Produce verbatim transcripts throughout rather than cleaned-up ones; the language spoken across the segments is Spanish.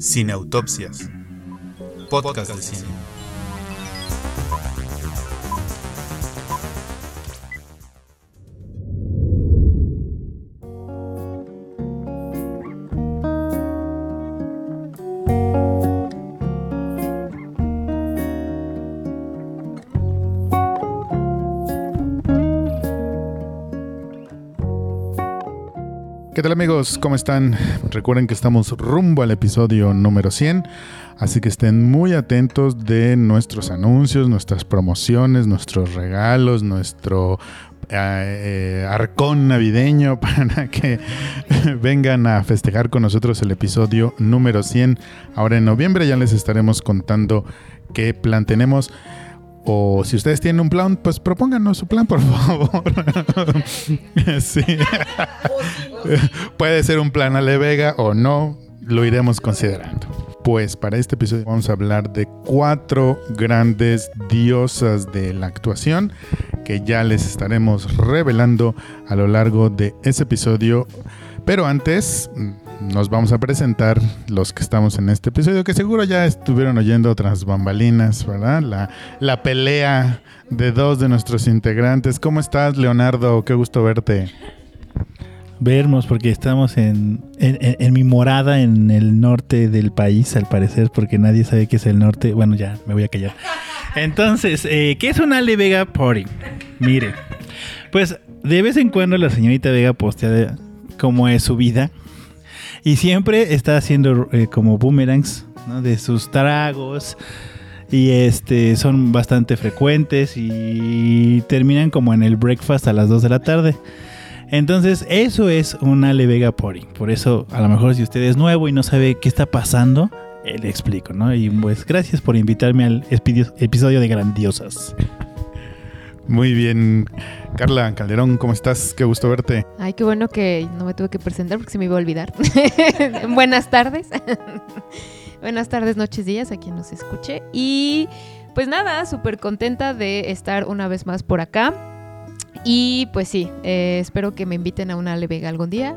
Cineautopsias, podcast de cine. ¿Qué tal, amigos? ¿Cómo están? Recuerden que estamos rumbo al episodio número cien, así que estén muy atentos de nuestros anuncios, nuestras promociones, nuestros regalos, nuestro eh, eh, arcón navideño para que vengan a festejar con nosotros el episodio número cien. Ahora en noviembre ya les estaremos contando qué plan tenemos. O si ustedes tienen un plan, pues propónganos su plan, por favor. Sí. Puede ser un plan Ale Vega o no, lo iremos considerando. Pues para este episodio vamos a hablar de cuatro grandes diosas de la actuación que ya les estaremos revelando a lo largo de ese episodio. Pero antes nos vamos a presentar los que estamos en este episodio, que seguro ya estuvieron oyendo otras bambalinas, ¿verdad? La, la pelea de dos de nuestros integrantes. ¿Cómo estás, Leonardo? Qué gusto verte. Vernos, porque estamos en, en, en mi morada en el norte del país, al parecer, porque nadie sabe qué es el norte. Bueno, ya, me voy a callar. Entonces, eh, ¿qué es una Ale Vega Party? Mire, pues de vez en cuando la señorita Vega postea de, cómo es su vida. Y siempre está haciendo eh, como boomerangs, ¿no? De sus tragos. Y este son bastante frecuentes y terminan como en el breakfast a las dos de la tarde. Entonces eso es una Ale Vega Party. Por eso a lo mejor si usted es nuevo y no sabe qué está pasando, eh, le explico, ¿no? Y pues gracias por invitarme al episodio de Grandiosas. Muy bien, Carla Calderón, ¿cómo estás? Qué gusto verte. Ay, qué bueno que no me tuve que presentar porque se me iba a olvidar. Buenas tardes. Buenas tardes, noches, días a quien nos escuche. Y pues nada, súper contenta de estar una vez más por acá. Y pues sí, eh, espero que me inviten a una Ale Vega algún día.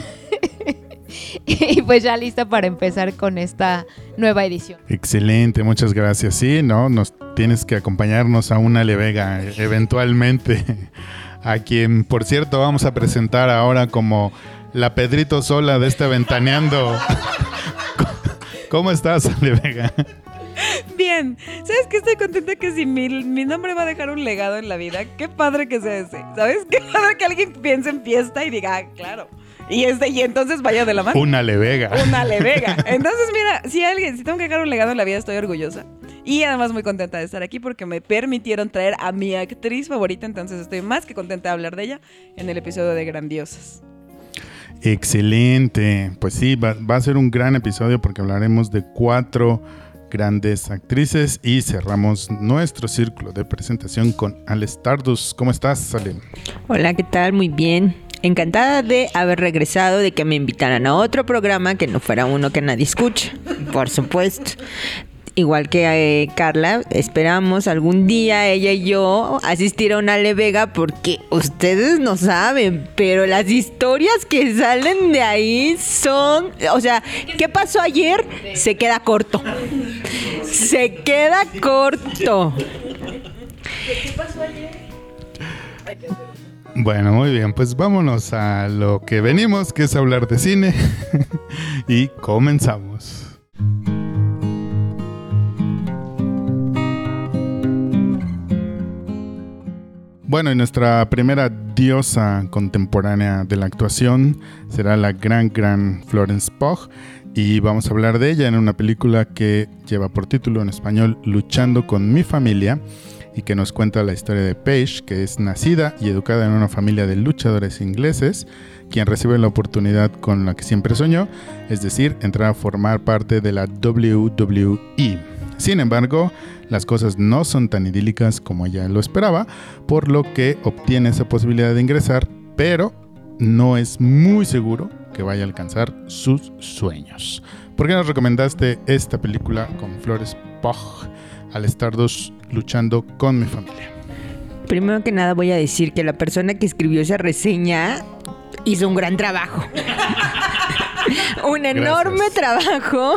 Y pues ya lista para empezar con esta nueva edición. Excelente, muchas gracias. Sí, ¿no? Nos tienes que acompañarnos a una Ale Vega eventualmente. A quien, por cierto, vamos a presentar ahora como la Pedrito Sola de este Ventaneando. ¿Cómo estás, Ale Vega? Bien, ¿sabes qué? Estoy contenta que si mi, mi nombre va a dejar un legado en la vida, qué padre que sea ese, ¿sabes? Qué padre que alguien piense en fiesta y diga, ah, claro. Y este, y entonces vaya de la mano. Una Ale Vega. Una Ale Vega. Entonces, mira, si alguien, si tengo que dejar un legado en la vida, estoy orgullosa. Y además muy contenta de estar aquí porque me permitieron traer a mi actriz favorita. Entonces estoy más que contenta de hablar de ella en el episodio de Grandiosas. Excelente. Pues sí, va, va a ser un gran episodio porque hablaremos de cuatro grandes actrices y cerramos nuestro círculo de presentación con Ale Stardust. ¿Cómo estás, Ale? Hola, ¿qué tal? Muy bien. Encantada de haber regresado, de que me invitaran a otro programa que no fuera uno que nadie escucha, por supuesto. Igual que eh, Carla, esperamos algún día ella y yo asistir a una Ale Vega porque ustedes no saben, pero las historias que salen de ahí son... O sea, ¿qué pasó ayer? Se queda corto. Se queda corto. ¿Qué pasó ayer? Bueno, muy bien, pues vámonos a lo que venimos, que es hablar de cine. Y comenzamos. Bueno, y nuestra primera diosa contemporánea de la actuación será la gran, gran Florence Pugh. Y vamos a hablar de ella en una película que lleva por título en español Luchando con mi familia, y que nos cuenta la historia de Paige, que es nacida y educada en una familia de luchadores ingleses, quien recibe la oportunidad con la que siempre soñó, es decir, entrar a formar parte de la doble u doble u e. Sin embargo, las cosas no son tan idílicas como ella lo esperaba, por lo que obtiene esa posibilidad de ingresar, pero no es muy seguro que vaya a alcanzar sus sueños. ¿Por qué nos recomendaste esta película con Florence Pugh, Ale Stardust, Luchando con mi familia? Primero que nada voy a decir que la persona que escribió esa reseña hizo un gran trabajo. un enorme Gracias. trabajo.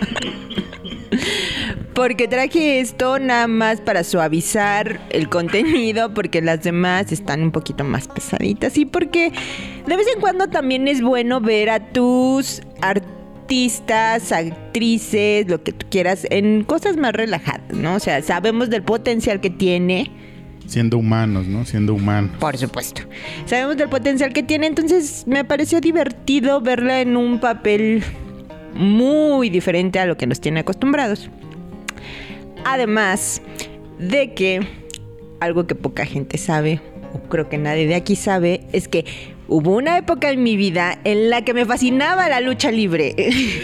Porque traje esto nada más para suavizar el contenido, porque las demás están un poquito más pesaditas y porque de vez en cuando también es bueno ver a tus artistas, actrices, lo que tú quieras, en cosas más relajadas, ¿no? O sea, sabemos del potencial que tiene. Siendo humanos, ¿no? Siendo humanos. Por supuesto. Sabemos del potencial que tiene, entonces me pareció divertido verla en un papel muy diferente a lo que nos tiene acostumbrados. Además de que algo que poca gente sabe, o creo que nadie de aquí sabe, es que hubo una época en mi vida en la que me fascinaba la lucha libre.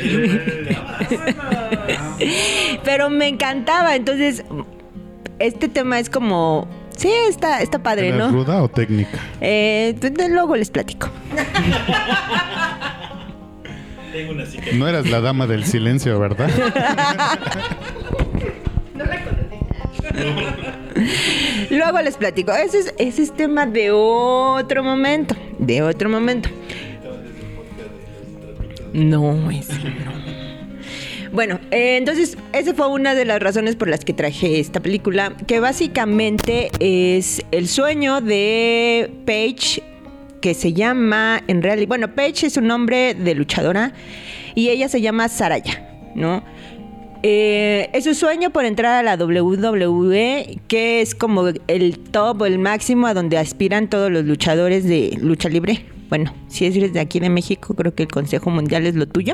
Pero me encantaba, entonces este tema es como... Sí, está, está padre, ¿Era ¿no? ruda o técnica? Eh, luego les platico. No eras la dama del silencio, ¿verdad? Luego les platico. Ese es, ese es tema de otro momento. De otro momento. No, es no. Bueno, eh, entonces esa fue una de las razones por las que traje esta película, que básicamente es el sueño de Paige, que se llama, en realidad, bueno, Paige es un nombre de luchadora y ella se llama Saraya, ¿no? Eh, es su sueño por entrar a la doble u doble u E, que es como el top o el máximo a donde aspiran todos los luchadores de lucha libre. Bueno, si eres de aquí de México, creo que el Consejo Mundial es lo tuyo.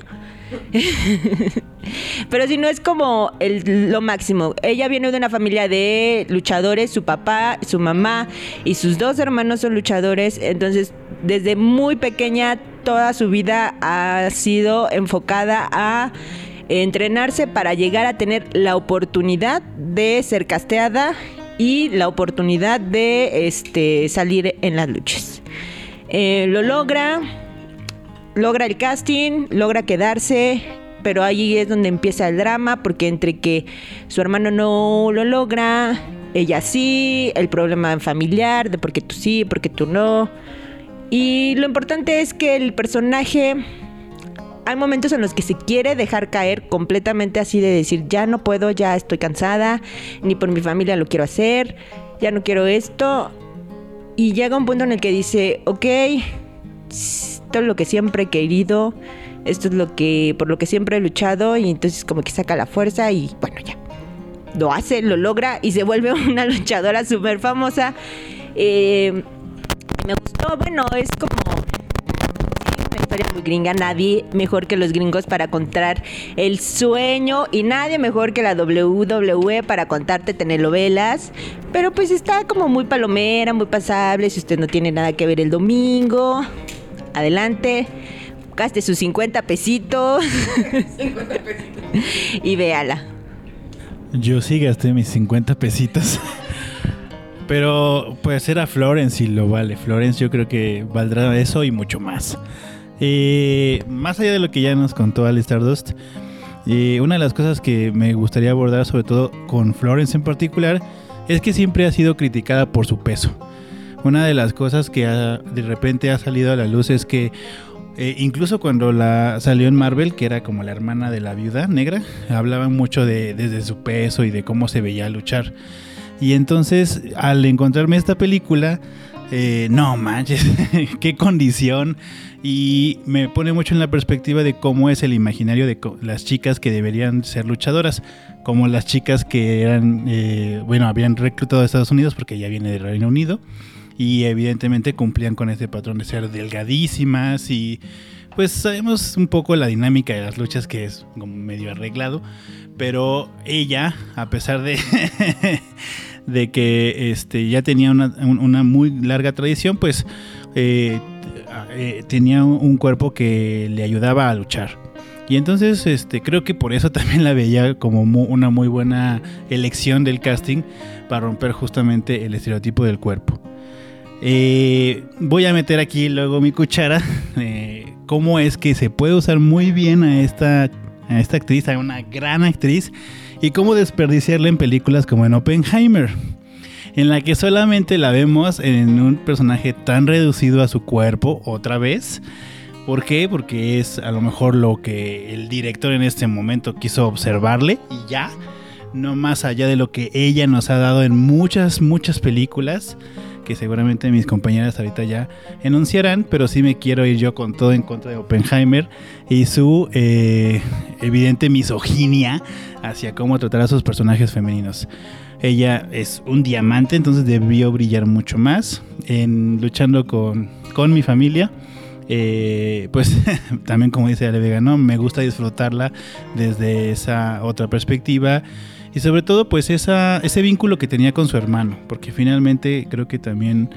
Pero si no, es como el, lo máximo. Ella viene de una familia de luchadores, su papá, su mamá y sus dos hermanos son luchadores. Entonces, desde muy pequeña, toda su vida ha sido enfocada a entrenarse para llegar a tener la oportunidad de ser casteada y la oportunidad de este, salir en las luchas. Eh, lo logra, logra el casting, logra quedarse, pero ahí es donde empieza el drama, porque entre que su hermano no lo logra, ella sí, el problema familiar de por qué tú sí, por qué tú no. Y lo importante es que el personaje, hay momentos en los que se quiere dejar caer completamente, así de decir, ya no puedo, ya estoy cansada, ni por mi familia lo quiero hacer, ya no quiero esto. Y llega un punto en el que dice, ok, esto es lo que siempre he querido, esto es lo que por lo que siempre he luchado, y entonces como que saca la fuerza y bueno, ya. Lo hace, lo logra y se vuelve una luchadora súper famosa. Eh, me gustó, bueno, es como... una historia muy gringa, nadie mejor que los gringos para contar el sueño y nadie mejor que la doble u doble u E para contarte telenovelas, pero pues está como muy palomera, muy pasable. Si usted no tiene nada que ver el domingo, adelante, gaste sus cincuenta pesitos cincuenta pesitos y véala. Yo sí gasté mis cincuenta pesitos. Pero pues era Florence y lo vale. Florence yo creo que valdrá eso y mucho más. Eh, más allá de lo que ya nos contó Ali Stardust, eh, una de las cosas que me gustaría abordar, sobre todo con Florence en particular, es que siempre ha sido criticada por su peso. Una de las cosas que ha, de repente ha salido a la luz es que eh, incluso cuando la salió en Marvel, que era como la hermana de la viuda negra, hablaban mucho de desde su peso y de cómo se veía luchar. Y entonces al encontrarme esta película, eh, no manches, qué condición. Y me pone mucho en la perspectiva de cómo es el imaginario de las chicas que deberían ser luchadoras, como las chicas que eran, eh, bueno, habían reclutado a Estados Unidos porque ella viene del Reino Unido y evidentemente cumplían con este patrón de ser delgadísimas y pues sabemos un poco la dinámica de las luchas, que es como medio arreglado, pero ella, a pesar de de que este ya tenía una, una muy larga tradición, pues eh, eh, tenía un cuerpo que le ayudaba a luchar. Y entonces este creo que por eso también la veía como mu- una muy buena elección del casting para romper justamente el estereotipo del cuerpo. Eh, voy a meter aquí luego mi cuchara. Eh, cómo es que se puede usar muy bien a esta, a esta actriz, a una gran actriz, y cómo desperdiciarla en películas como en Oppenheimer, en la que solamente la vemos en un personaje tan reducido a su cuerpo otra vez, ¿Por qué? Porque es a lo mejor lo que el director en este momento quiso observarle y ya, no más allá de lo que ella nos ha dado en muchas, muchas películas, que seguramente mis compañeras ahorita ya enunciarán, pero sí me quiero ir yo con todo en contra de Oppenheimer y su eh, evidente misoginia hacia cómo tratar a sus personajes femeninos. Ella es un diamante, entonces debió brillar mucho más en luchando con, con mi familia. Eh, pues también, como dice Ale Vega, ¿no? Me gusta disfrutarla desde esa otra perspectiva y sobre todo pues esa, ese vínculo que tenía con su hermano, porque finalmente creo que también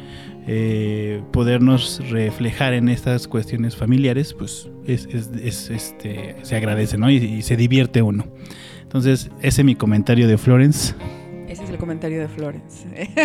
eh, podernos reflejar en estas cuestiones familiares pues es, es, es, este, se agradece, ¿no? y, y se divierte uno. Entonces ese es mi comentario de Florence. Ese es el comentario de Florence.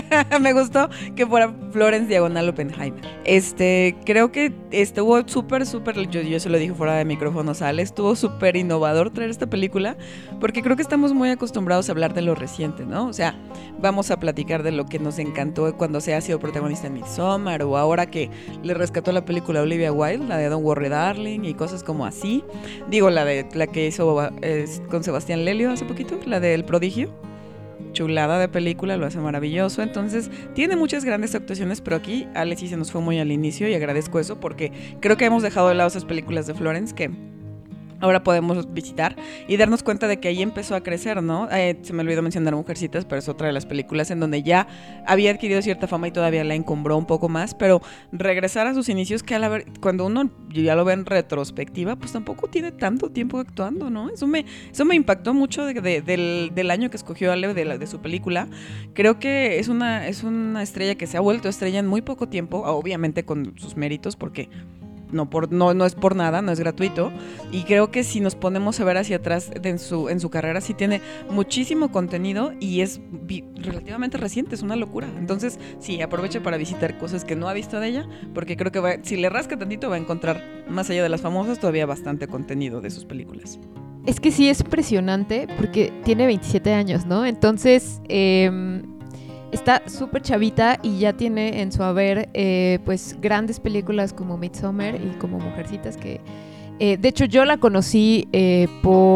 Me gustó que fuera Florence diagonal Oppenheimer. Este, creo que estuvo súper, súper, yo, yo se lo dije fuera de micrófono, sale, estuvo súper innovador traer esta película, porque creo que estamos muy acostumbrados a hablar de lo reciente, ¿no? O sea, vamos a platicar de lo que nos encantó cuando se ha sido protagonista en Midsommar, o ahora que le rescató la película Olivia Wilde, la de Don't Worry Darling, y cosas como así. Digo, la de la que hizo eh, con Sebastián Lelio hace poquito, la de El Prodigio. Chulada de película, lo hace maravilloso. Entonces tiene muchas grandes actuaciones, pero aquí Ale sí se nos fue muy al inicio y agradezco eso porque creo que hemos dejado de lado esas películas de Florence que ahora podemos visitar y darnos cuenta de que ahí empezó a crecer, ¿no? Eh, se me olvidó mencionar Mujercitas, pero es otra de las películas en donde ya había adquirido cierta fama y todavía la encumbró un poco más, pero regresar a sus inicios que a la ver, cuando uno ya lo ve en retrospectiva, pues tampoco tiene tanto tiempo actuando, ¿no? Eso me, eso me impactó mucho de, de, del, del año que escogió Ale de, la, de su película. Creo que es una, es una estrella que se ha vuelto estrella en muy poco tiempo, obviamente con sus méritos, porque No, por, no, no es por nada, no es gratuito. Y creo que si nos ponemos a ver hacia atrás de en, su, en su carrera, sí tiene muchísimo contenido y es vi, relativamente reciente, es una locura. Entonces, sí, aproveche para visitar cosas que no ha visto de ella, porque creo que va, si le rasca tantito va a encontrar, más allá de las famosas, todavía bastante contenido de sus películas. Es que sí es impresionante porque tiene veintisiete años, ¿no? Entonces, eh, está súper chavita y ya tiene en su haber eh, pues grandes películas como Midsommar y como Mujercitas que eh, de hecho yo la conocí eh,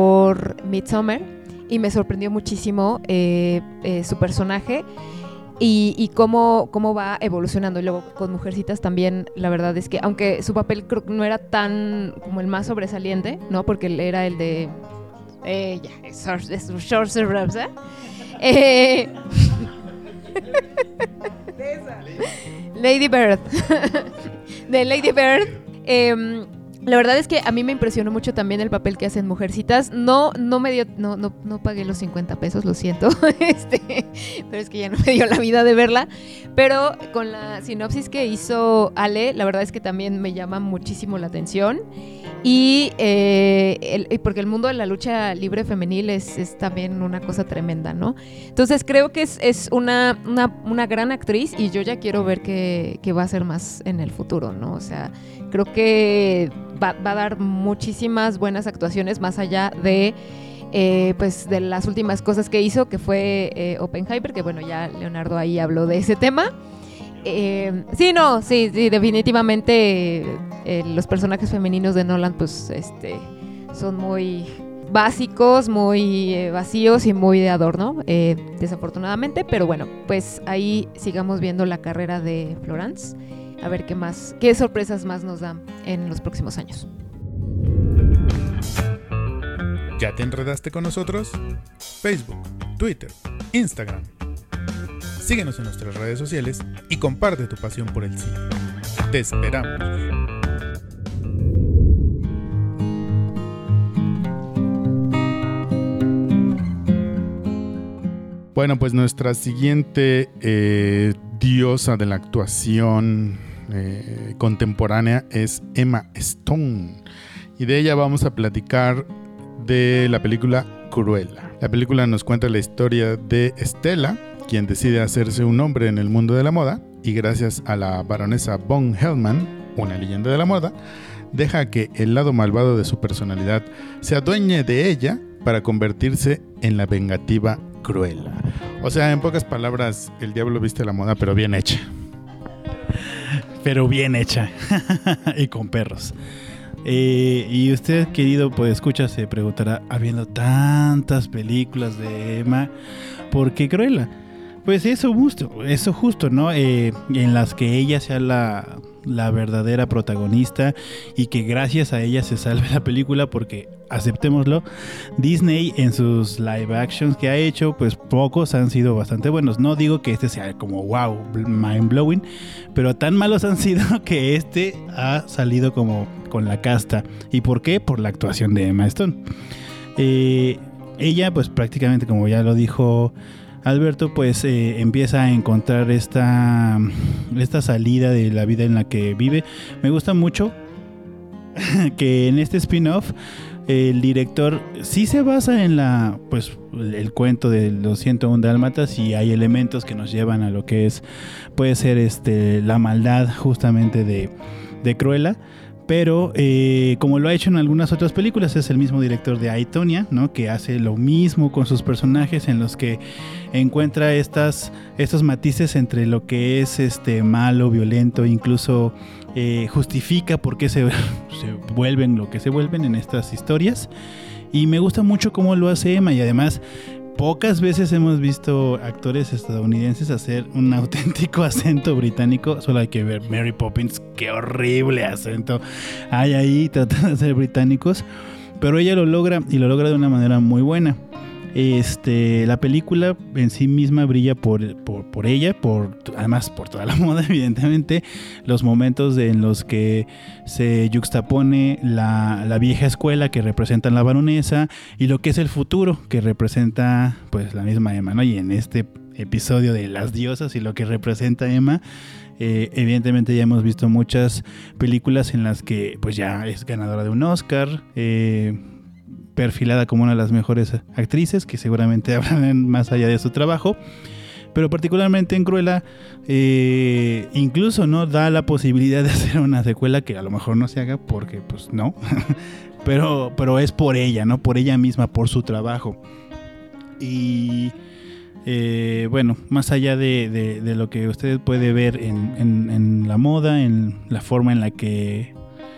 por Midsommar y me sorprendió muchísimo eh, eh, su personaje y, y cómo, cómo va evolucionando. Y luego con Mujercitas también la verdad es que aunque su papel creo que no era tan como el más sobresaliente, ¿no? Porque él era el de eh, ya, Sorcerers, ¿eh? eh Lady Bird de Lady Bird. eh, La verdad es que a mí me impresionó mucho también el papel que hace en Mujercitas. No, no me dio, no, no, no pagué los cincuenta pesos, lo siento. este, pero es que ya no me dio la vida de verla. Pero con la sinopsis que hizo Ale, la verdad es que también me llama muchísimo la atención. Y eh, el, porque el mundo de la lucha libre femenil es, es también una cosa tremenda, ¿no? Entonces creo que es, es una, una, una gran actriz y yo ya quiero ver qué, qué va a hacer más en el futuro, ¿no? O sea, creo que va, va a dar muchísimas buenas actuaciones más allá de eh, pues de las últimas cosas que hizo, que fue eh, Oppenheimer, que bueno, ya Leonardo ahí habló de ese tema. Eh, sí, no, sí, sí, definitivamente eh, los personajes femeninos de Nolan pues este son muy básicos, muy eh, vacíos y muy de adorno, eh, desafortunadamente, pero bueno, pues ahí sigamos viendo la carrera de Florence, a ver qué más, qué sorpresas más nos dan en los próximos años. ¿Ya te enredaste con nosotros? Facebook, Twitter, Instagram. Síguenos en nuestras redes sociales y comparte tu pasión por el cine. Te esperamos. Bueno, pues nuestra siguiente eh, diosa de la actuación eh, contemporánea es Emma Stone. Y de ella vamos a platicar de la película Cruella. La película nos cuenta la historia de Stella, quien decide hacerse un nombre en el mundo de la moda y gracias a la baronesa von Hellman, una leyenda de la moda, deja que el lado malvado de su personalidad se adueñe de ella para convertirse en la vengativa Cruella. O sea, en pocas palabras, el diablo viste la moda, pero bien hecha. Pero bien hecha. Y con perros. Eh, y usted, querido pues escucha, se preguntará, habiendo tantas películas de Emma, ¿por qué Cruella? Pues eso justo, eso justo, ¿no? Eh, en las que ella sea la, la verdadera protagonista y que gracias a ella se salve la película, porque aceptémoslo, Disney en sus live actions que ha hecho, pues pocos han sido bastante buenos. No digo que este sea como wow, mind blowing, pero tan malos han sido que este ha salido como con la casta. ¿Y por qué? Por la actuación de Emma Stone. Eh, ella pues prácticamente, como ya lo dijo Alberto, pues eh, empieza a encontrar esta, esta salida de la vida en la que vive. Me gusta mucho que en este spin-off el director sí se basa en la, pues, el cuento de los ciento uno dálmatas, y hay elementos que nos llevan a lo que es, puede ser este, la maldad justamente de, de Cruella. Pero eh, como lo ha hecho en algunas otras películas, es el mismo director de I, Tonya, ¿no? Que hace lo mismo con sus personajes, en los que encuentra estas, estos matices entre lo que es este malo, violento, incluso eh, justifica por qué se, se vuelven lo que se vuelven en estas historias. Y me gusta mucho cómo lo hace Emma, y además pocas veces hemos visto actores estadounidenses hacer un auténtico acento británico. Solo hay que ver Mary Poppins, qué horrible acento hay ahí tratando de ser británicos, pero ella lo logra, y lo logra de una manera muy buena. Este, la película en sí misma brilla por, por, por ella, por, además por toda la moda, evidentemente, los momentos en los que se yuxtapone la, la vieja escuela que representa la baronesa y lo que es el futuro que representa pues la misma Emma, ¿no? Y en este episodio de las diosas y lo que representa Emma, eh, evidentemente ya hemos visto muchas películas en las que pues ya es ganadora de un Oscar, eh, perfilada como una de las mejores actrices, que seguramente hablarán más allá de su trabajo, pero particularmente en Cruella, eh, incluso no da la posibilidad de hacer una secuela, que a lo mejor no se haga porque pues no, pero, pero es por ella, ¿no? Por ella misma, por su trabajo. Y eh, bueno, más allá de, de, de lo que usted puede ver en, en, en la moda, en la forma en la que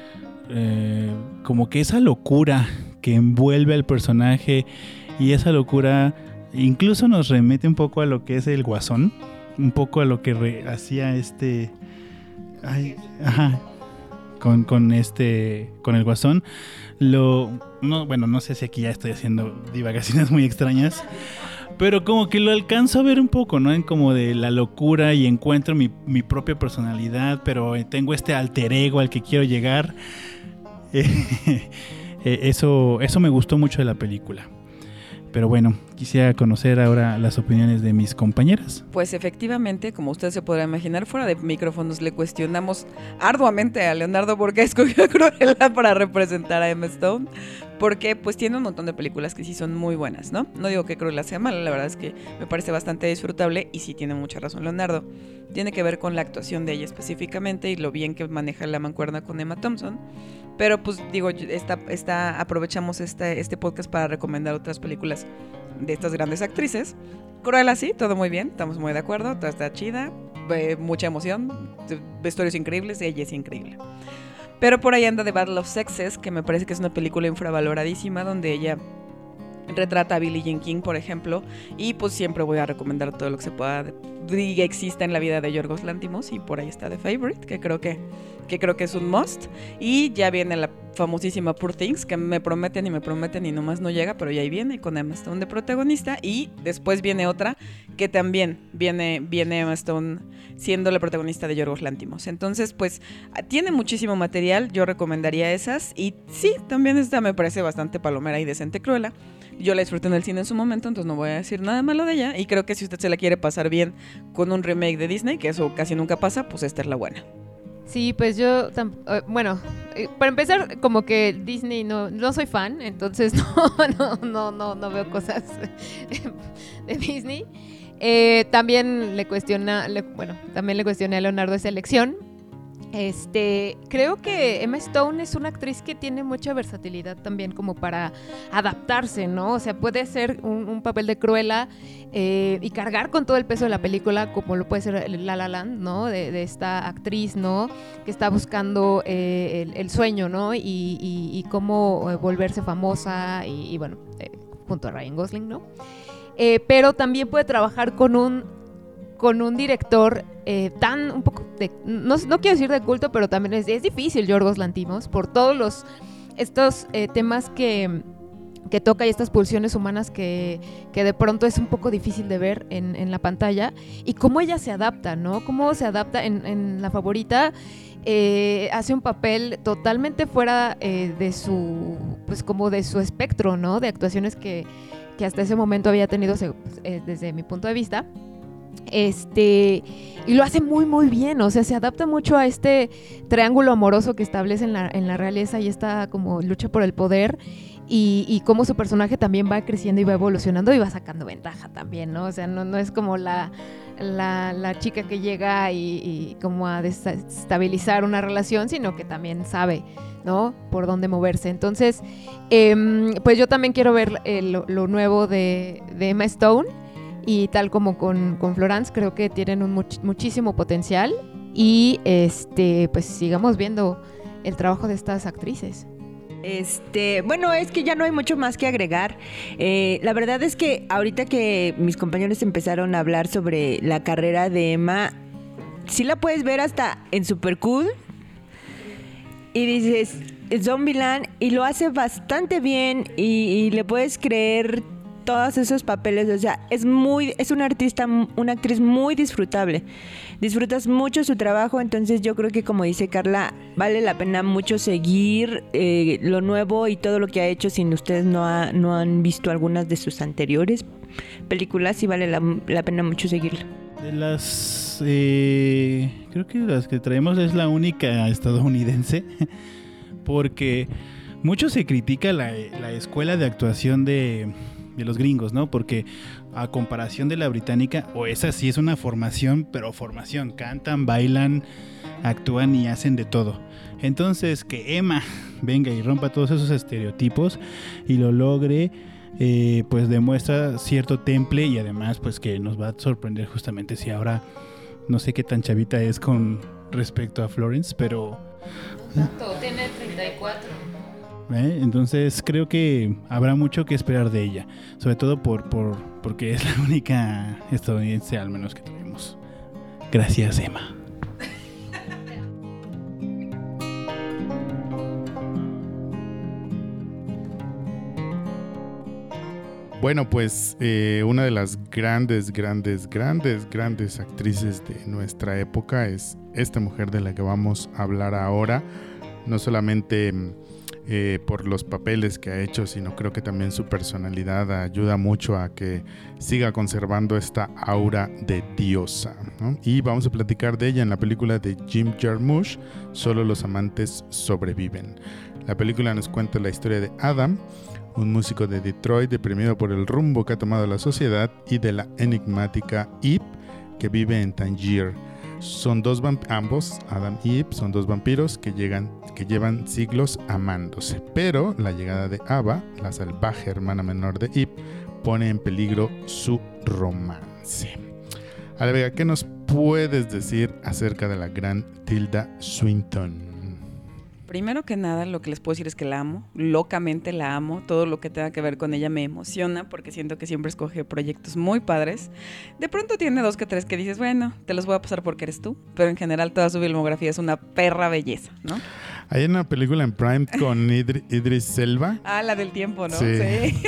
eh, como que esa locura que envuelve al personaje, y esa locura incluso nos remete un poco a lo que es el Guasón, un poco a lo que re- hacía este ay, ajá, con, con este con el Guasón. Lo no, bueno, no sé si aquí ya estoy haciendo divagaciones muy extrañas, pero como que lo alcanzo a ver un poco, ¿no? En como de la locura, y encuentro mi, mi propia personalidad, pero tengo este alter ego al que quiero llegar. Eh, eso, eso me gustó mucho de la película. Pero bueno, quisiera conocer ahora las opiniones de mis compañeras. Pues efectivamente, como usted se podrá imaginar, fuera de micrófonos le cuestionamos arduamente a Leonardo por qué escogió a Cruella para representar a Emma Stone, porque pues tiene un montón de películas que sí son muy buenas, ¿no? No digo que Cruella sea mala, la verdad es que me parece bastante disfrutable, y sí tiene mucha razón Leonardo. Tiene que ver con la actuación de ella específicamente y lo bien que maneja la mancuerna con Emma Thompson. Pero pues digo, esta, esta, aprovechamos este, este podcast para recomendar otras películas de estas grandes actrices. Cruella sí, todo muy bien, estamos muy de acuerdo, todo está chida, eh, mucha emoción, vestuarios increíbles, ella es increíble. Pero por ahí anda The Battle of Sexes, que me parece que es una película infravaloradísima, donde ella retrata a Billie Jean King, por ejemplo, y pues siempre voy a recomendar todo lo que se pueda y exista en la vida de Yorgos Lanthimos, y por ahí está The Favourite, que creo que, que creo que es un must, y ya viene la famosísima Poor Things, que me prometen y me prometen y nomás no llega, pero ya ahí viene, con Emma Stone de protagonista, y después viene otra que también viene, viene Emma Stone siendo la protagonista de Yorgos Lanthimos. Entonces pues tiene muchísimo material, yo recomendaría esas, y sí, también esta me parece bastante palomera y decente Cruella. Yo la disfruté en el cine en su momento, entonces no voy a decir nada malo de ella, y creo que si usted se la quiere pasar bien con un remake de Disney, que eso casi nunca pasa, pues esta es la buena. Sí, pues yo, tam- uh, bueno, eh, para empezar, como que Disney no, no soy fan, entonces no, no, no, no, no veo cosas de Disney. Eh, también le cuestiona, le, bueno, también le cuestioné a Leonardo esa elección. Este, creo que Emma Stone es una actriz que tiene mucha versatilidad también como para adaptarse, ¿no? O sea, puede ser un, un papel de Cruella eh, y cargar con todo el peso de la película, como lo puede ser La La Land, ¿no? De, de esta actriz, ¿no? Que está buscando eh, el, el sueño, ¿no? Y, y, y cómo volverse famosa y, y bueno, eh, junto a Ryan Gosling, ¿no? Eh, pero también puede trabajar con un con un director eh, tan un poco de, no, no quiero decir de culto, pero también es, es difícil Yorgos Lanthimos por todos los estos eh, temas que, que toca y estas pulsiones humanas que, que de pronto es un poco difícil de ver en, en la pantalla, y cómo ella se adapta, ¿no? Cómo se adapta en, en La Favorita. Eh, hace un papel totalmente fuera eh, de su, pues como de su espectro, ¿no? De actuaciones que, que hasta ese momento había tenido eh, desde mi punto de vista. Este, y lo hace muy muy bien, o sea, se adapta mucho a este triángulo amoroso que establece en la, en la realeza, y esta como lucha por el poder, y, y cómo su personaje también va creciendo y va evolucionando y va sacando ventaja también, ¿no? O sea, no, no es como la, la, la chica que llega y, y como a desestabilizar una relación, sino que también sabe, ¿no? Por dónde moverse. Entonces, eh, pues yo también quiero ver eh, lo, lo nuevo de, de Emma Stone. Y tal como con, con Florence, creo que tienen un much, muchísimo potencial. Y este, pues sigamos viendo el trabajo de estas actrices. Este, bueno, es que ya no hay mucho más que agregar. Eh, la verdad es que ahorita que mis compañeros empezaron a hablar sobre la carrera de Emma, sí la puedes ver hasta en Super Cool. Y dices, Zombieland, y lo hace bastante bien, y, y le puedes creer todos esos papeles. O sea, es muy, es una artista, una actriz muy disfrutable. Disfrutas mucho su trabajo, entonces yo creo que, como dice Carla, vale la pena mucho seguir eh, lo nuevo y todo lo que ha hecho. Si ustedes no, ha, no han visto algunas de sus anteriores películas, sí vale la, la pena mucho seguirla. De las, eh, creo que las que traemos es la única estadounidense, porque mucho se critica la, la escuela de actuación de... de los gringos, ¿no? Porque a comparación de la británica, o esa sí es una formación, pero formación, cantan, bailan, actúan y hacen de todo. Entonces, que Emma venga y rompa todos esos estereotipos y lo logre, eh, pues demuestra cierto temple, y además pues que nos va a sorprender justamente si ahora, no sé qué tan chavita es con respecto a Florence, pero... No tanto, tiene treinta y cuatro. ¿Eh? Entonces creo que habrá mucho que esperar de ella, sobre todo por, por porque es la única estadounidense al menos que tuvimos. Gracias, Emma. Bueno, pues eh, una de las grandes, grandes, grandes, grandes actrices de nuestra época es esta mujer de la que vamos a hablar ahora. No solamente Eh, por los papeles que ha hecho, sino creo que también su personalidad ayuda mucho a que siga conservando esta aura de diosa, ¿no? Y vamos a platicar de ella en la película de Jim Jarmusch, Solo los amantes sobreviven. La película nos cuenta la historia de Adam, un músico de Detroit deprimido por el rumbo que ha tomado la sociedad, y de la enigmática Eve, que vive en Tangier. Son dos vamp- ambos, Adam y Eve, son dos vampiros que llegan, que llevan siglos amándose, pero la llegada de Ava, la salvaje hermana menor de Eve, pone en peligro su romance. Alvega, ¿qué nos puedes decir acerca de la gran Tilda Swinton? Primero que nada, lo que les puedo decir es que la amo, locamente la amo. Todo lo que tenga que ver con ella me emociona, porque siento que siempre escoge proyectos muy padres. De pronto tiene dos que tres que dices, bueno, te los voy a pasar porque eres tú, pero en general toda su filmografía es una perra belleza, ¿no? Hay una película en Prime con Idri- Idris Elba. Ah, la del tiempo, ¿no? Sí. Sí.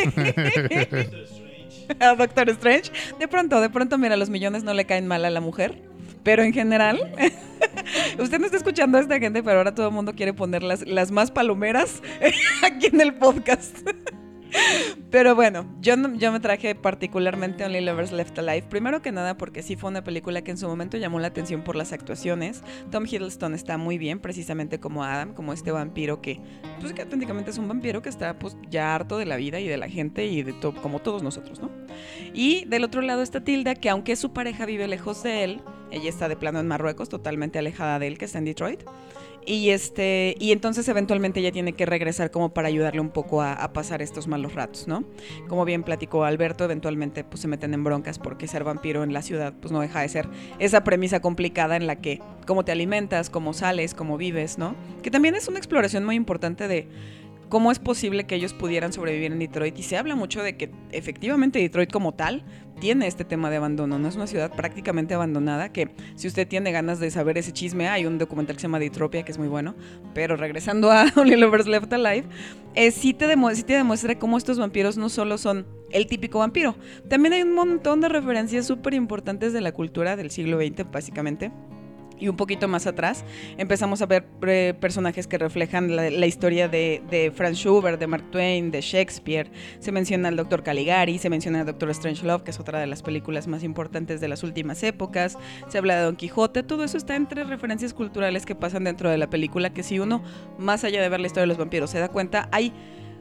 A Doctor Strange. De pronto, de pronto, mira, los millones no le caen mal a la mujer. Pero en general, usted no está escuchando a esta gente, pero ahora todo el mundo quiere poner las, las más palomeras aquí en el podcast. Pero bueno, yo, yo me traje particularmente Only Lovers Left Alive. Primero que nada porque sí fue una película que en su momento llamó la atención por las actuaciones. Tom Hiddleston está muy bien, precisamente como Adam, como este vampiro que, pues que auténticamente es un vampiro que está pues ya harto de la vida y de la gente y de todo, como todos nosotros, ¿no? Y del otro lado está Tilda, que aunque su pareja vive lejos de él, Ella está de plano en Marruecos, totalmente alejada de él, que está en Detroit. Y este y entonces eventualmente ella tiene que regresar como para ayudarle un poco a, a pasar estos malos ratos, ¿no? Como bien platicó Alberto, eventualmente pues se meten en broncas porque ser vampiro en la ciudad pues no deja de ser esa premisa complicada en la que cómo te alimentas, cómo sales, cómo vives, ¿no? Que también es una exploración muy importante de cómo es posible que ellos pudieran sobrevivir en Detroit, y se habla mucho de que efectivamente Detroit como tal tiene este tema de abandono, no es una ciudad prácticamente abandonada, que si usted tiene ganas de saber ese chisme, hay un documental que se llama Deitropia que es muy bueno, pero regresando a Only Lovers Left Alive, eh, sí, te demu- sí te demuestra cómo estos vampiros no solo son el típico vampiro, también hay un montón de referencias súper importantes de la cultura del siglo veinte básicamente. Y un poquito más atrás empezamos a ver eh, personajes que reflejan la, la historia de, de Franz Schubert, de Mark Twain, de Shakespeare. Se menciona al doctor Caligari, se menciona al doctor Strangelove, que es otra de las películas más importantes de las últimas épocas. Se habla de Don Quijote. Todo eso está entre referencias culturales que pasan dentro de la película, que si uno, más allá de ver la historia de los vampiros, se da cuenta, hay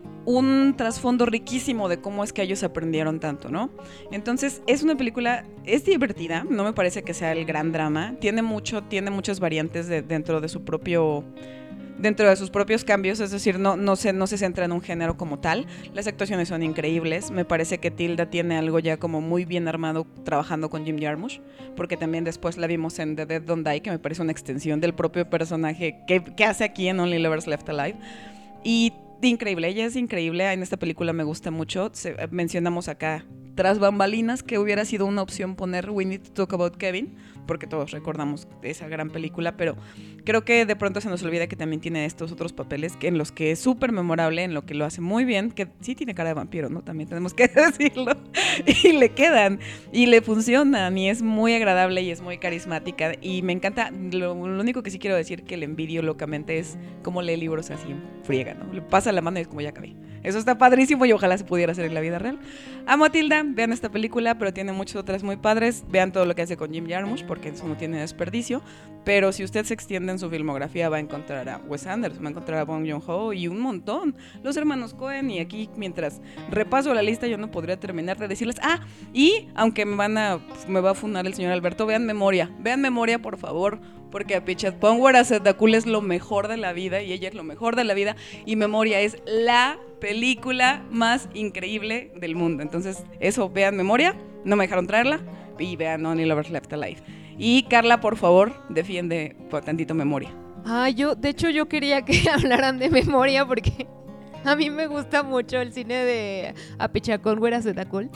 un trasfondo riquísimo de cómo es que ellos aprendieron tanto, ¿no? Entonces, es una película, es divertida, no me parece que sea el gran drama, tiene mucho, tiene muchas variantes de, dentro de su propio, dentro de sus propios cambios, es decir, no, no, se, no se centra en un género como tal, las actuaciones son increíbles, me parece que Tilda tiene algo ya como muy bien armado trabajando con Jim Jarmusch, porque también después la vimos en The Dead Don't Die, que me parece una extensión del propio personaje que, que hace aquí en Only Lovers Left Alive, y increíble, ella es increíble, en esta película me gusta mucho. Se, mencionamos acá tras bambalinas que hubiera sido una opción poner We Need to Talk About Kevin, porque todos recordamos esa gran película, pero creo que de pronto se nos olvida que también tiene estos otros papeles que en los que es súper memorable, en lo que lo hace muy bien, que sí tiene cara de vampiro, ¿no? También tenemos que decirlo, y le quedan, y le funcionan, y es muy agradable y es muy carismática, y me encanta. Lo, lo único que sí quiero decir que le envidio locamente es cómo lee libros así en friega, ¿no? Le pasa la mano y es como ya acabé. Eso está padrísimo y ojalá se pudiera hacer en la vida real. Amo a Tilda, vean esta película, pero tiene muchas otras muy padres. Vean todo lo que hace con Jim Jarmusch, porque eso no tiene desperdicio. Pero si usted se extiende en su filmografía, va a encontrar a Wes Anderson, va a encontrar a Bong Joon-ho y un montón. Los hermanos Coen, y aquí mientras repaso la lista yo no podría terminar de decirles. Ah, y aunque me van a me va a funar el señor Alberto, vean Memoria. Vean Memoria, por favor, porque a Pichat Pongwarasetdakul es lo mejor de la vida y ella es lo mejor de la vida, y Memoria es la película más increíble del mundo. Entonces, eso, vean Memoria, no me dejaron traerla, y vean Only Lovers Left Alive. Y Carla, por favor, defiende por tantito Memoria. Ah, yo, de hecho, yo quería que hablaran de Memoria porque a mí me gusta mucho el cine de Apichat Pongwarasetdakul.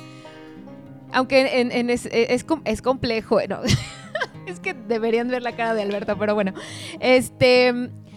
Aunque en, en es, es, es complejo, no. Es que deberían ver la cara de Alberto, pero bueno. Este,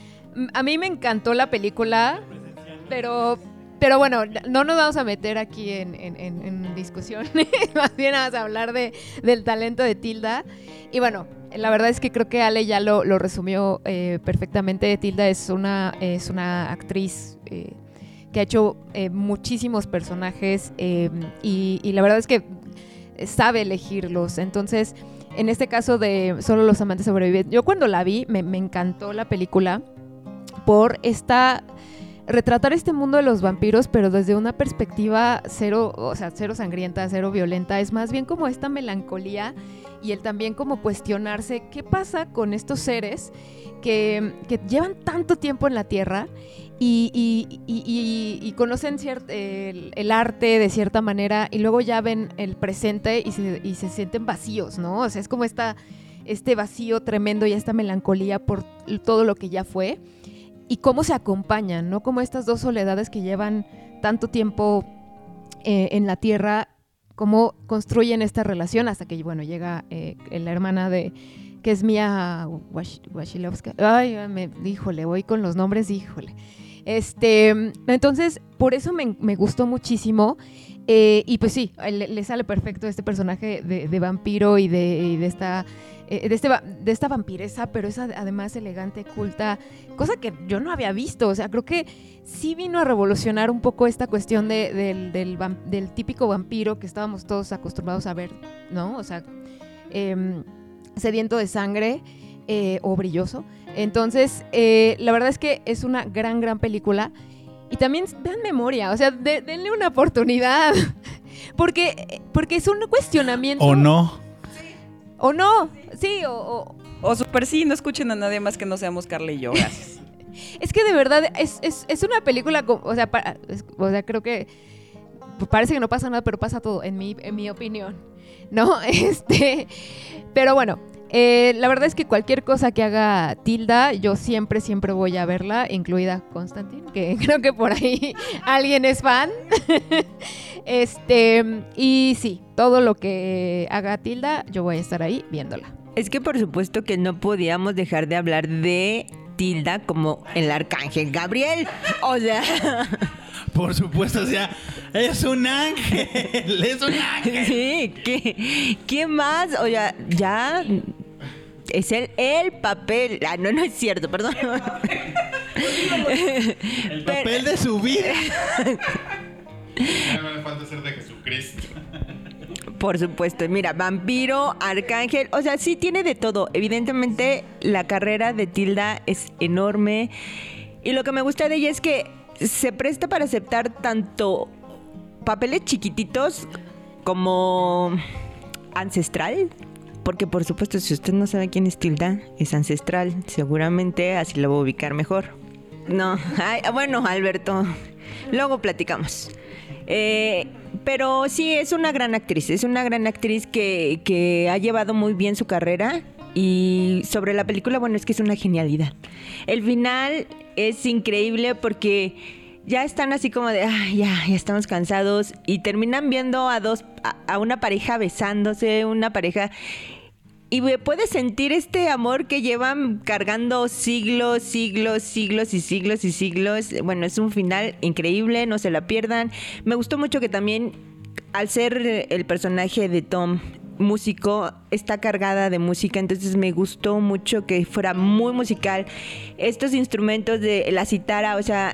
a mí me encantó la película, pero, pero bueno, no nos vamos a meter aquí en, en, en, en discusión. Más bien vamos a hablar de, del talento de Tilda. Y bueno, la verdad es que creo que Ale ya lo, lo resumió eh, perfectamente. Tilda es una, es una actriz eh, que ha hecho eh, muchísimos personajes eh, y, y la verdad es que sabe elegirlos. Entonces, en este caso de Solo los amantes sobreviven, yo cuando la vi me, me encantó la película por esta retratar este mundo de los vampiros, pero desde una perspectiva cero, o sea, cero sangrienta, cero violenta. Es más bien como esta melancolía y el también como cuestionarse qué pasa con estos seres que, que llevan tanto tiempo en la Tierra y, y, y, y, y conocen ciert, el, el arte de cierta manera y luego ya ven el presente y se, y se sienten vacíos, ¿no? O sea, es como esta, este vacío tremendo y esta melancolía por todo lo que ya fue y cómo se acompañan, ¿no? Como estas dos soledades que llevan tanto tiempo eh, en la Tierra, cómo construyen esta relación hasta que, bueno, llega eh, la hermana de... que es Mia Wasilowska. Ay, me, híjole, voy con los nombres, híjole. Este, entonces, por eso me, me gustó muchísimo. Eh, y pues sí, le, le sale perfecto este personaje de, de vampiro y de, y de esta... De, este, de esta vampiresa, pero es además elegante, culta, cosa que yo no había visto. O sea, creo que sí vino a revolucionar un poco esta cuestión de, del, del, del típico vampiro que estábamos todos acostumbrados a ver, ¿no? O sea, eh, sediento de sangre eh, o brilloso. Entonces, eh, la verdad es que es una gran, gran película. Y también vean Memoria, o sea, de, denle una oportunidad. Porque, porque es un cuestionamiento. ¿O no? O no, sí, o... o... O super sí, no escuchen a nadie más que no seamos Carla y yo, gracias. Es que de verdad es, es, es una película, como, o sea, para, es, o sea, creo que parece que no pasa nada, pero pasa todo, en mi, en mi opinión, ¿no? Este, pero bueno, eh, la verdad es que cualquier cosa que haga Tilda, yo siempre, siempre voy a verla, incluida Constantine, que creo que por ahí alguien es fan. Este, y sí, todo lo que haga Tilda, yo voy a estar ahí viéndola. Es que por supuesto que no podíamos dejar de hablar de Tilda como el arcángel Gabriel. O sea... Por supuesto, o sea, es un ángel, es un ángel. Sí, ¿qué, qué más? O sea, ya es el, el papel. Ah, no, no es cierto, perdón. El papel Pero... de su vida. Ya no le falta ser de Jesucristo. Por supuesto, mira, vampiro, arcángel, o sea, sí tiene de todo. Evidentemente, la carrera de Tilda es enorme. Y lo que me gusta de ella es que se presta para aceptar tanto papeles chiquititos como ancestral. Porque, por supuesto, si usted no sabe quién es Tilda, es ancestral. Seguramente así la voy a ubicar mejor. No, ay, bueno, Alberto, luego platicamos. Eh, pero sí, es una gran actriz, es una gran actriz que, que ha llevado muy bien su carrera. Y sobre la película, bueno, es que es una genialidad. El final es increíble porque ya están así como de, ah, ya, ya estamos cansados. Y terminan viendo a dos, a, a una pareja besándose, una pareja... Y puedes sentir este amor que llevan cargando siglos, siglos, siglos y siglos y siglos. Bueno, es un final increíble, no se la pierdan. Me gustó mucho que también, al ser el personaje de Tom músico, está cargada de música, entonces me gustó mucho que fuera muy musical. Estos instrumentos de la citara, o sea,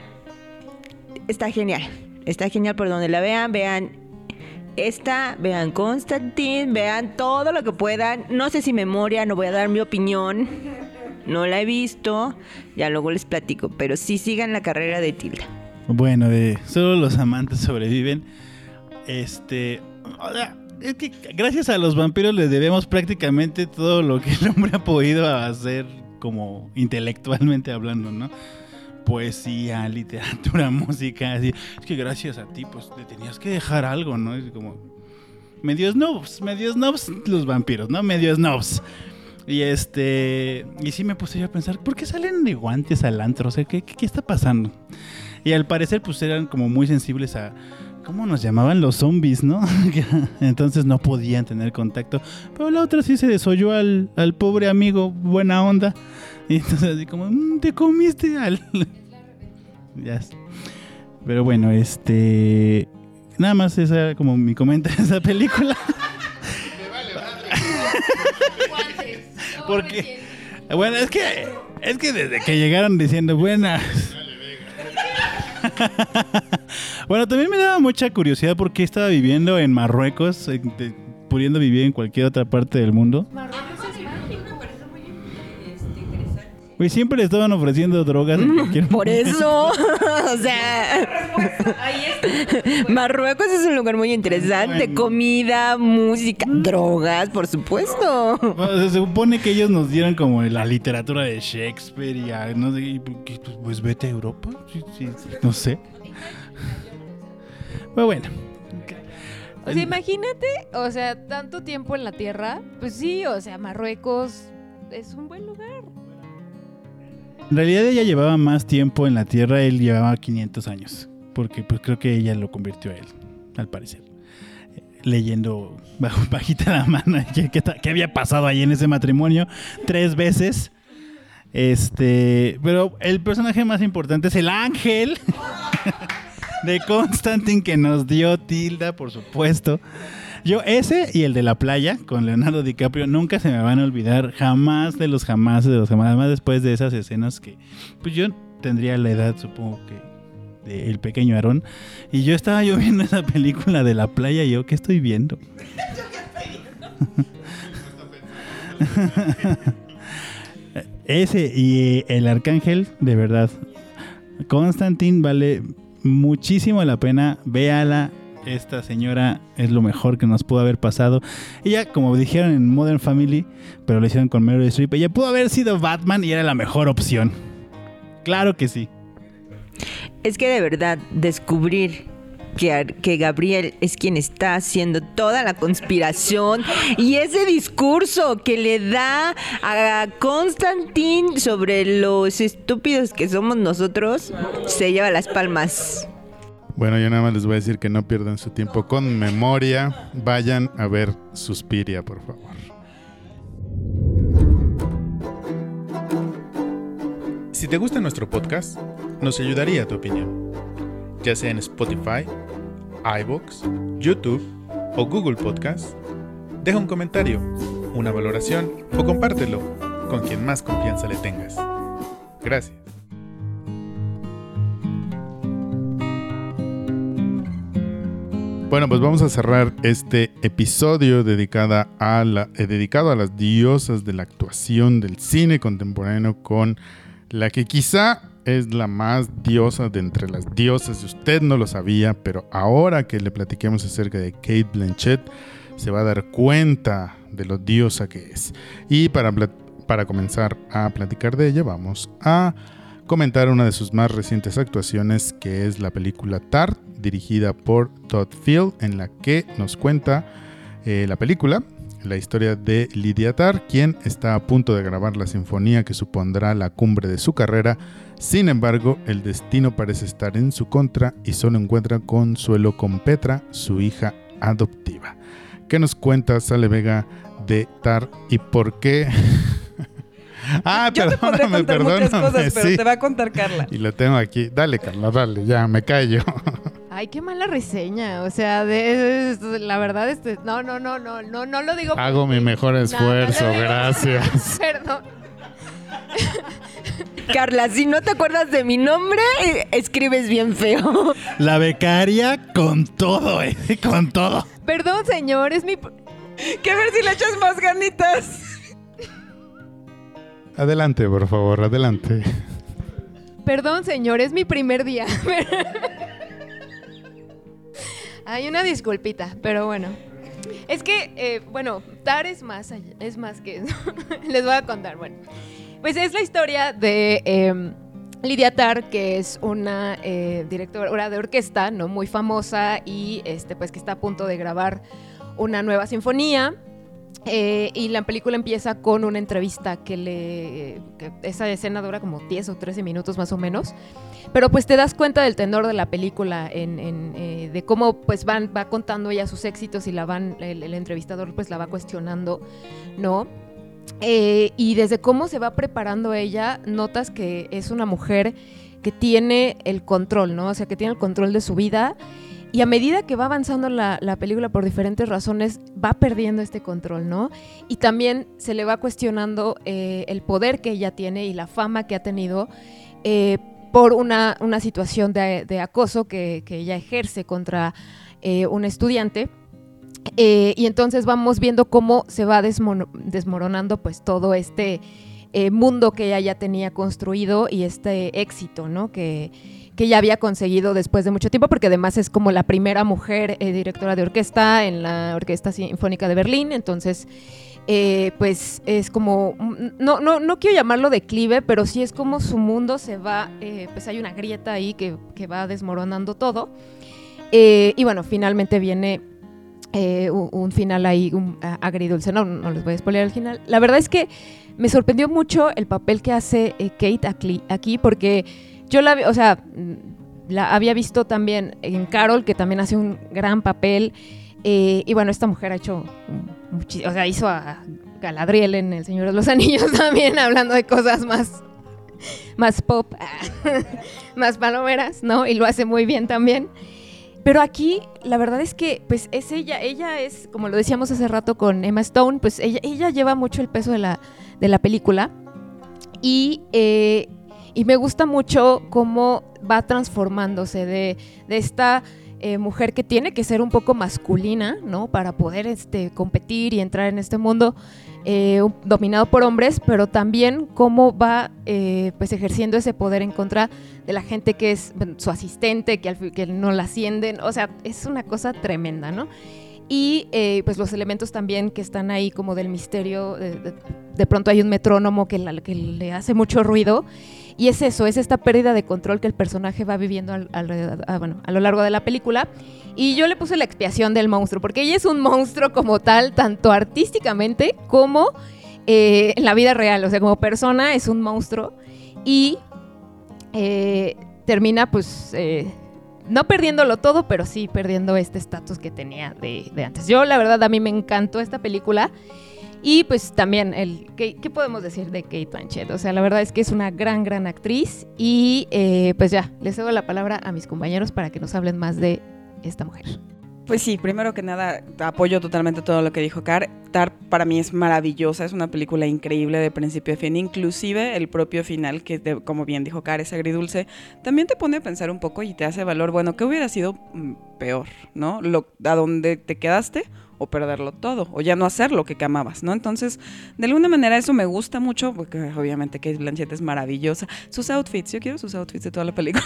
está genial. Está genial por donde la vean, vean esta, vean Constantine, vean todo lo que puedan. No sé si memoria, no voy a dar mi opinión, no la he visto, ya luego les platico, pero sí sigan la carrera de Tilda. Bueno, de solo los amantes sobreviven. Este, es que gracias a los vampiros les debemos prácticamente todo lo que el hombre ha podido hacer como intelectualmente hablando, ¿no? Poesía, literatura, música, así. Es que gracias a ti, pues, le tenías que dejar algo, ¿no? Es como... Medio snobs, medio snobs los vampiros, ¿no? Medio snobs. Y este... Y sí me puse yo a pensar, ¿por qué salen de guantes al antro? O sea, ¿qué, qué, qué está pasando? Y al parecer, pues, eran como muy sensibles a... ¿Cómo nos llamaban los zombies, no? Entonces no podían tener contacto. Pero la otra sí se desolló al, al pobre amigo, buena onda. Y entonces así como, mmm, te comiste al... Ya. Pero bueno, este... Nada más esa como mi comentario de esa película. Me vale madre. Porque... Bueno, es que... Es que desde que llegaron diciendo buenas... Bueno, también me daba mucha curiosidad por qué estaba viviendo en Marruecos, eh, de, pudiendo vivir en cualquier otra parte del mundo. Marruecos es mágico. Pues siempre le estaban ofreciendo drogas. Mm, por eso, o sea, Ahí está. Marruecos es un lugar muy interesante. Bueno. Comida, música, drogas, por supuesto. Bueno, se supone que ellos nos dieran como la literatura de Shakespeare y a, no sé, y, pues, pues vete a Europa, sí, sí, no sé. Pero bueno. O sea, imagínate, o sea, tanto tiempo en la Tierra, pues sí, o sea, Marruecos es un buen lugar. En realidad ella llevaba más tiempo en la Tierra, él llevaba quinientos años, porque pues creo que ella lo convirtió a él, al parecer. Eh, leyendo bajo, bajita la mano qué, qué, qué había pasado ahí en ese matrimonio tres veces. Este, pero el personaje más importante es el ángel de Constantine que nos dio Tilda, por supuesto. Yo ese y el de la playa con Leonardo DiCaprio nunca se me van a olvidar, jamás de los jamás de los jamás, además después de esas escenas que pues yo tendría la edad, supongo que de El Pequeño Aarón, y yo estaba yo viendo esa película de la playa y yo, ¿qué estoy viendo? Ese y el arcángel, de verdad, Constantine vale muchísimo la pena, véala. esta señora es lo mejor que nos pudo haber pasado. Ella, como dijeron en Modern Family, pero lo hicieron con Meryl Streep, ella pudo haber sido Batman y era la mejor opción. Claro que sí. Es que de verdad, descubrir que, que Gabriel es quien está haciendo toda la conspiración y ese discurso que le da a Constantine sobre los estúpidos que somos nosotros, se lleva las palmas. Bueno, yo nada más les voy a decir que no pierdan su tiempo con memoria. Vayan a ver Suspiria, por favor. Si te gusta nuestro podcast, nos ayudaría tu opinión, ya sea en Spotify, iVoox, YouTube o Google Podcast. Deja un comentario, una valoración o compártelo con quien más confianza le tengas. Gracias. Bueno, pues vamos a cerrar este episodio dedicada a la, eh, dedicado a las diosas de la actuación del cine contemporáneo con la que quizá es la más diosa de entre las diosas. Usted no lo sabía, pero ahora que le platiquemos acerca de Cate Blanchett, se va a dar cuenta de lo diosa que es. Y para, para comenzar a platicar de ella, vamos a comentar una de sus más recientes actuaciones, que es la película Tar, dirigida por Todd Field, en la que nos cuenta eh, la película, la historia de Lydia Tarr, quien está a punto de grabar la sinfonía que supondrá la cumbre de su carrera. Sin embargo, el destino parece estar en su contra y solo encuentra consuelo con Petra, su hija adoptiva. ¿Qué nos cuenta Sale Vega de Tar y por qué? Ah, Yo te podré perdóname, contar muchas perdóname, cosas, pero sí. te va a contar Carla. Y lo tengo aquí. Dale, Carla, dale, ya, me callo. Ay, qué mala reseña. O sea, de, de- la verdad, este, no, no, no, no, no, no lo digo. Hago mi mejor esfuerzo, No, no, no, no. gracias. Perdón. Carla, si no te acuerdas de mi nombre, eh, escribes bien feo. La becaria con todo, eh, con todo. Perdón, señor, es mi... Que a ver si le echas más ganitas. Adelante, por favor, adelante. Perdón, señor, es mi primer día. Hay una disculpita, pero bueno. Es que, eh, bueno, Tar es más allá, es más que eso. Les voy a contar, bueno. Pues es la historia de eh, Lydia Tarr, que es una eh, directora de orquesta, ¿no? Muy famosa y este, pues que está a punto de grabar una nueva sinfonía. Eh, y la película empieza con una entrevista que le... que esa escena dura como diez o trece minutos más o menos. Pero pues te das cuenta del tenor de la película, en, en, eh, de cómo pues van, va contando ella sus éxitos y la van, el, el entrevistador pues la va cuestionando, ¿no? Eh, y desde cómo se va preparando ella, notas que es una mujer que tiene el control, ¿no? O sea, que tiene el control de su vida. Y a medida que va avanzando la, la película por diferentes razones, va perdiendo este control, ¿no? Y también se le va cuestionando eh, el poder que ella tiene y la fama que ha tenido eh, por una, una situación de, de acoso que, que ella ejerce contra eh, un estudiante. Eh, y entonces vamos viendo cómo se va desmono- desmoronando pues todo este eh, mundo que ella ya tenía construido y este éxito, ¿no? Que, que ya había conseguido después de mucho tiempo, porque además es como la primera mujer eh, directora de orquesta en la Orquesta Sinfónica de Berlín. Entonces eh, pues es como, no, no, no quiero llamarlo declive, pero sí es como su mundo se va, eh, pues hay una grieta ahí que, que va desmoronando todo. Eh, y bueno, finalmente viene eh, un, un final ahí un, agridulce. No, no les voy a spoiler el final. La verdad es que me sorprendió mucho el papel que hace eh, Kate aquí, aquí, porque yo la, o sea, la había visto también en Carol, que también hace un gran papel. Eh, y bueno, esta mujer ha hecho muchísimo, o sea, hizo a Galadriel en El Señor de los Anillos también, hablando de cosas más, más pop, más palomeras, ¿no? Y lo hace muy bien también. Pero aquí, la verdad es que, pues, es ella, ella es, como lo decíamos hace rato con Emma Stone, pues ella, ella lleva mucho el peso de la, de la película. Y, eh, y me gusta mucho cómo va transformándose de, de esta eh, mujer que tiene que ser un poco masculina, ¿no? Para poder este, competir y entrar en este mundo eh, dominado por hombres, pero también cómo va eh, pues ejerciendo ese poder en contra de la gente que es bueno, su asistente, que, al, que no la ascienden. O sea, es una cosa tremenda, ¿no? Y eh, pues los elementos también que están ahí como del misterio, de, de, de pronto hay un metrónomo que, la, que le hace mucho ruido, y es eso, es esta pérdida de control que el personaje va viviendo al, al, a, bueno, a lo largo de la película. Y yo le puse la expiación del monstruo, porque ella es un monstruo como tal, tanto artísticamente como eh, en la vida real, o sea, como persona es un monstruo, y eh, termina pues... Eh, no perdiéndolo todo, pero sí perdiendo este estatus que tenía de, de antes. Yo, la verdad, a mí me encantó esta película. Y pues también, el ¿qué, qué podemos decir de Cate Blanchett? O sea, la verdad es que es una gran, gran actriz. Y eh, pues ya, les cedo la palabra a mis compañeros para que nos hablen más de esta mujer. Pues sí, primero que nada, apoyo totalmente todo lo que dijo Car. Tar para mí es maravillosa, es una película increíble de principio a fin, inclusive el propio final, que de, como bien dijo Car, es agridulce, también te pone a pensar un poco y te hace valor, bueno, ¿qué hubiera sido mm, peor, no? Lo, ¿a dónde te quedaste? O perderlo todo, o ya no hacer lo que amabas, ¿no? Entonces, de alguna manera eso me gusta mucho, porque obviamente Cate Blanchett es maravillosa. Sus outfits, yo quiero sus outfits de toda la película.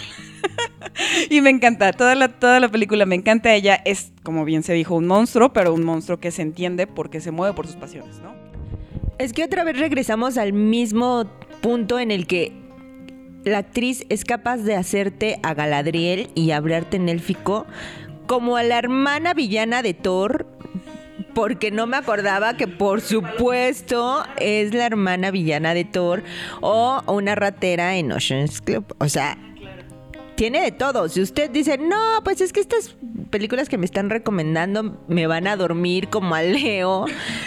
Y me encanta, toda la, toda la película me encanta. Ella es, como bien se dijo, un monstruo, pero un monstruo que se entiende porque se mueve por sus pasiones, ¿no? Es que otra vez regresamos al mismo punto en el que la actriz es capaz de hacerte a Galadriel y hablarte en élfico como a la hermana villana de Thor, porque no me acordaba que por supuesto es la hermana villana de Thor, o una ratera en Ocean's Club. O sea, tiene de todo. Si usted dice, no, pues es que estas películas que me están recomendando me van a dormir como a Leo.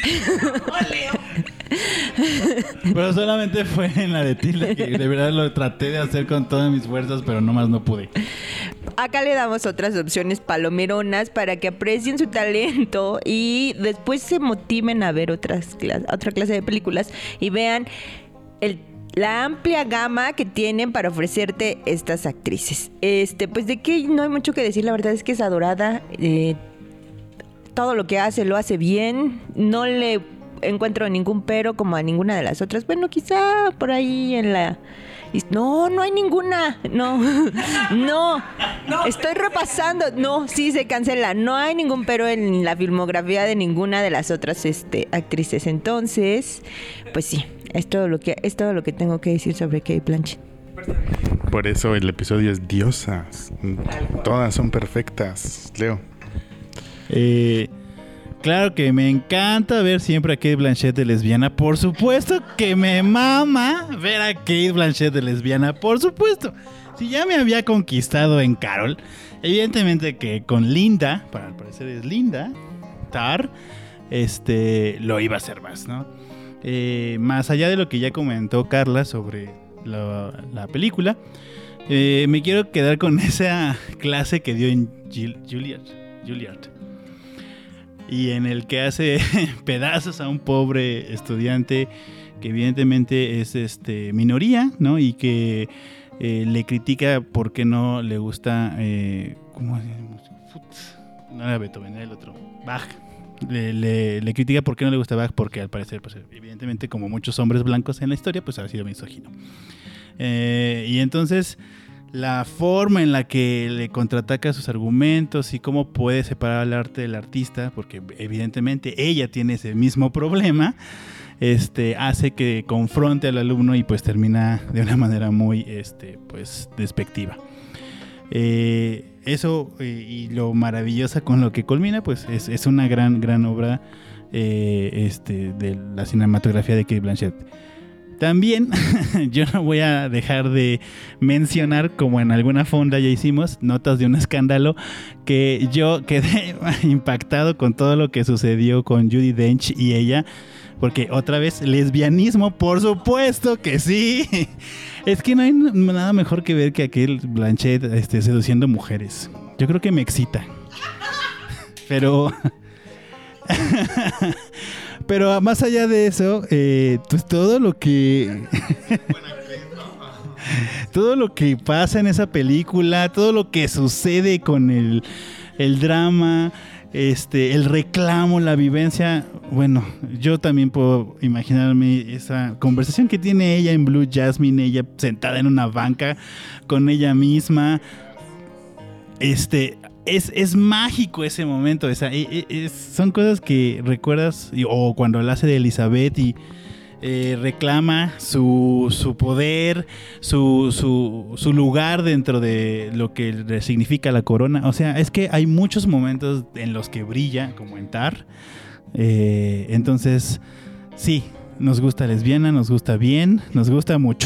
Pero solamente fue en la de Tilda, que de verdad lo traté de hacer con todas mis fuerzas, pero nomás no pude. Acá le damos otras opciones palomeronas para que aprecien su talento y después se motiven a ver otras clas- otra clase de películas y vean el la amplia gama que tienen para ofrecerte estas actrices. Este, pues de que no hay mucho que decir, la verdad es que es adorada. Eh, todo lo que hace lo hace bien. No le encuentro ningún pero como a ninguna de las otras. Bueno, quizá por ahí en la... No, no hay ninguna. No, no. Estoy repasando. No, sí se cancela. No hay ningún pero en la filmografía de ninguna de las otras este, actrices. Entonces, pues sí. Es todo lo que es todo lo que tengo que decir sobre Cate Blanchett. Por eso el episodio es diosas. Todas son perfectas. Leo. Eh, claro que me encanta ver siempre a Cate Blanchett de lesbiana. Por supuesto que me mama ver a Cate Blanchett de lesbiana. Por supuesto. Si ya me había conquistado en Carol, evidentemente que con Linda, para al parecer es Linda Tar, este, lo iba a hacer más, ¿no? Eh, más allá de lo que ya comentó Carla sobre la, la película, eh, me quiero quedar con esa clase que dio en Gil, Juilliard, Juilliard y en el que hace pedazos a un pobre estudiante que evidentemente es este minoría, ¿no? Y que eh, le critica porque no le gusta eh, ¿cómo es? No era Beethoven, era el otro, Bach. Le, le, le critica por qué no le gusta Bach, porque al parecer, pues, evidentemente, como muchos hombres blancos en la historia, pues ha sido misógino. Eh, y entonces, la forma en la que le contraataca sus argumentos y cómo puede separar el arte del artista, porque evidentemente ella tiene ese mismo problema, este, hace que confronte al alumno y pues termina de una manera muy este, pues, despectiva. Eh, eso eh, y lo maravillosa con lo que culmina, pues es, es una gran, gran obra eh, este, de la cinematografía de Cate Blanchett. También yo no voy a dejar de mencionar, como en alguna fonda ya hicimos, notas de un escándalo, que yo quedé impactado con todo lo que sucedió con Judi Dench y ella, porque otra vez, lesbianismo, por supuesto que sí. Es que no hay nada mejor que ver que aquel Blanchett este, seduciendo mujeres. Yo creo que me excita. Pero... Pero más allá de eso, eh, pues todo lo que... todo lo que pasa en esa película, todo lo que sucede con el... el drama, este, el reclamo, la vivencia. Bueno, yo también puedo imaginarme esa conversación que tiene ella en Blue Jasmine, ella sentada en una banca con ella misma. Este, es, es mágico ese momento. O sea, es, es, son cosas que recuerdas, o cuando la hace de Elizabeth y Eh, reclama su, su poder, su, su, su lugar dentro de lo que le significa la corona. O sea, es que hay muchos momentos en los que brilla, como en Tar. Eh, entonces, sí, nos gusta lesbiana, nos gusta bien, nos gusta mucho.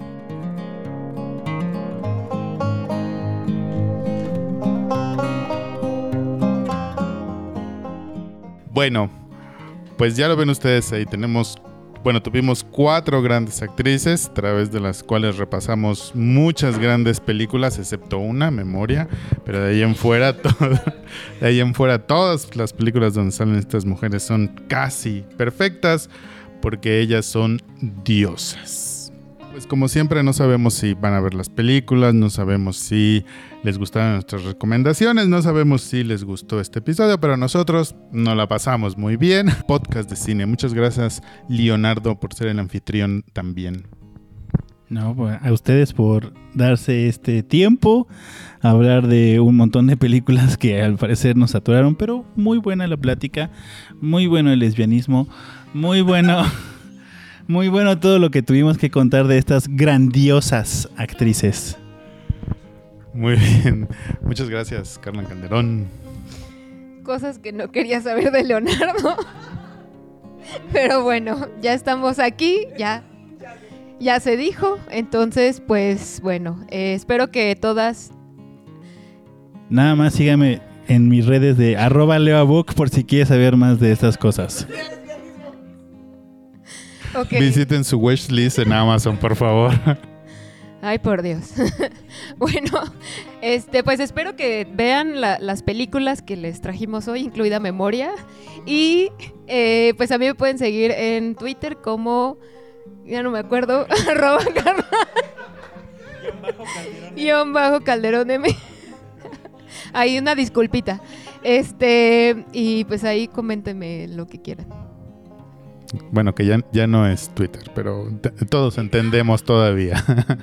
Bueno, pues ya lo ven ustedes ahí, tenemos... Bueno, tuvimos cuatro grandes actrices, a través de las cuales repasamos muchas grandes películas, excepto una, Memoria, pero de ahí en fuera, todo, de ahí en fuera todas las películas donde salen estas mujeres son casi perfectas, porque ellas son diosas. Pues como siempre no sabemos si van a ver las películas, no sabemos si les gustaron nuestras recomendaciones, no sabemos si les gustó este episodio, pero nosotros nos la pasamos muy bien. Podcast de cine. Muchas gracias, Leonardo, por ser el anfitrión también. No, pues a ustedes por darse este tiempo a hablar de un montón de películas que al parecer nos saturaron, pero muy buena la plática, muy bueno el lesbianismo, muy bueno... Muy bueno todo lo que tuvimos que contar de estas grandiosas actrices. Muy bien. Muchas gracias, Carla Calderón. Cosas que no quería saber de Leonardo. Pero bueno, ya estamos aquí, ya, ya se dijo. Entonces, pues bueno, eh, espero que todas... Nada más síganme en mis redes de arroba leoabook por si quieres saber más de estas cosas. Okay. Visiten su wishlist en Amazon, por favor. Ay, por Dios. Bueno, este, pues espero que vean la, las películas que les trajimos hoy, incluida Memoria. Y eh, pues a mí me pueden seguir en Twitter como, ya no me acuerdo, arroba Carla. Guión bajo Calderón M. Ahí una disculpita. Este, y pues ahí coméntenme lo que quieran. Bueno, que ya, ya no es Twitter, pero t- todos entendemos todavía.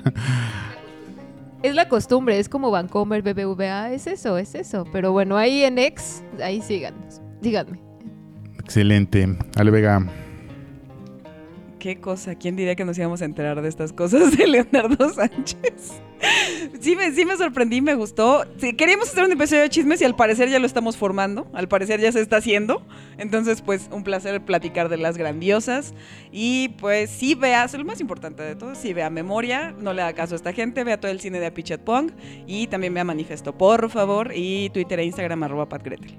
Es la costumbre, es como Vancomer, B B V A, es eso, es eso. Pero bueno, ahí en X, ahí síganos, díganme. Excelente. Ale Vega. Qué cosa, ¿quién diría que nos íbamos a enterar de estas cosas de Leonardo Sánchez? Sí me, sí me sorprendí, me gustó. Sí, queríamos hacer un episodio de chismes y al parecer ya lo estamos formando. Al parecer ya se está haciendo. Entonces, pues, un placer platicar de las grandiosas. Y pues sí veas, lo más importante de todo, sí vea Memoria, no le haga caso a esta gente, vea todo el cine de Apichat Pong. Y también vea Manifesto, por favor. Y Twitter e Instagram, arroba Pat Gretel.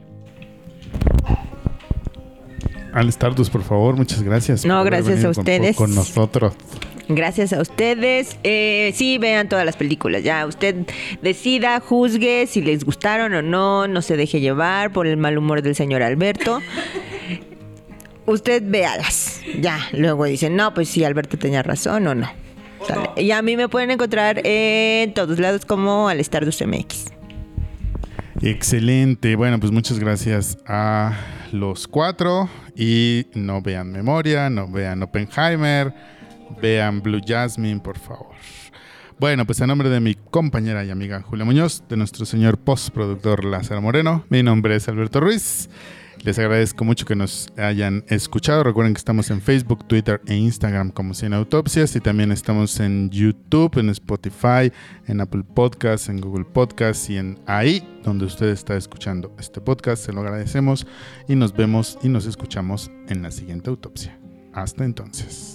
Al Stardust, por favor, muchas gracias. No, por haber gracias a venido ustedes. Con, con nosotros. Gracias a ustedes. Eh, sí, vean todas las películas. Ya usted decida, juzgue si les gustaron o no. No se deje llevar por el mal humor del señor Alberto. Usted véalas. Ya, luego dicen, no, pues sí, Alberto tenía razón o no. ¿Sale? Y a mí me pueden encontrar en todos lados como al Stardust M X. Excelente. Bueno, pues muchas gracias a los cuatro. Y no vean Memoria, no vean Oppenheimer, vean Blue Jasmine, por favor. Bueno, pues a nombre de mi compañera y amiga Julia Muñoz, de nuestro señor postproductor Lázaro Moreno, mi nombre es Alberto Ruiz. Les agradezco mucho que nos hayan escuchado. Recuerden que estamos en Facebook, Twitter e Instagram como Cine Autopsias, y también estamos en YouTube, en Spotify, en Apple Podcasts, en Google Podcasts y en ahí donde usted está escuchando este podcast. Se lo agradecemos y nos vemos y nos escuchamos en la siguiente autopsia. Hasta entonces.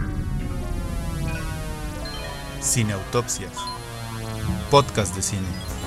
Cineautopsias, podcast de cine.